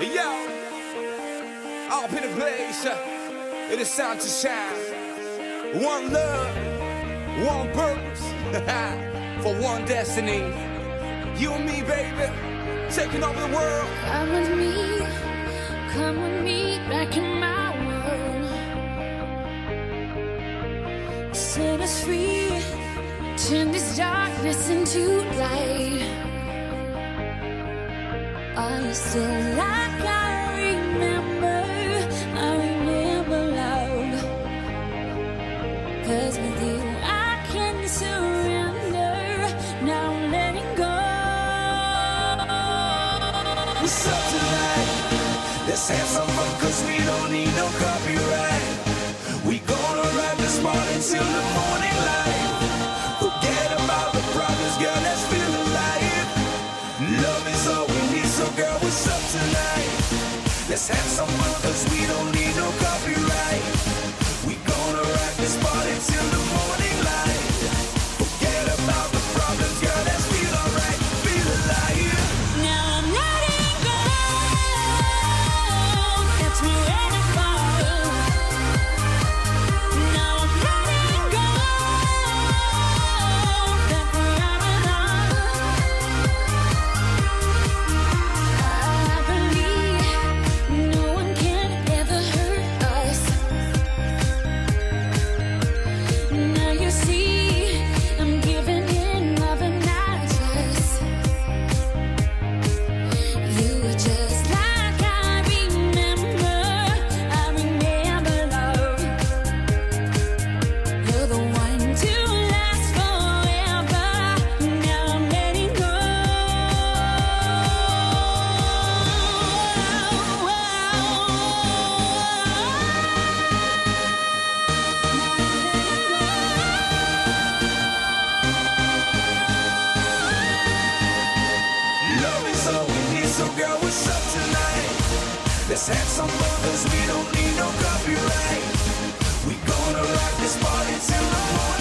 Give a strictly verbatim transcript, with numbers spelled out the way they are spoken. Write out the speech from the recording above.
Yo, up in the place, it is time to shine. One love, one purpose, for one destiny. You and me, baby, taking over the world. Come with me, come with me back in my world. Set us free, turn this darkness into light. Are you still like I remember? I remember love. 'Cause with you I can surrender. Now I'm letting go. What's up tonight? Let's have some fun 'cause we don't need no copyright. We gonna ride this morning till the morning light. Forget about the problems, girl, let's feel alive. Love is all we need, so girl, what's up tonight? Let's have some fun 'cause we don't need no copyright. We gonna ride this party till the morning light. Forget about the problems, girl, let's feel alright, feel alive. Now I'm letting go. That's me ready for. Now I'm letting go. That forever love. I believe no one can ever hurt us. Now you see, I'm giving in love and not trust. You were just like I remember. I remember love. You're the one to last forever. Now I'm letting go. Love is all we need, so girl, what's up tonight? Let's have some fun 'cause we don't need no copyright. We gonna rock this party till the morning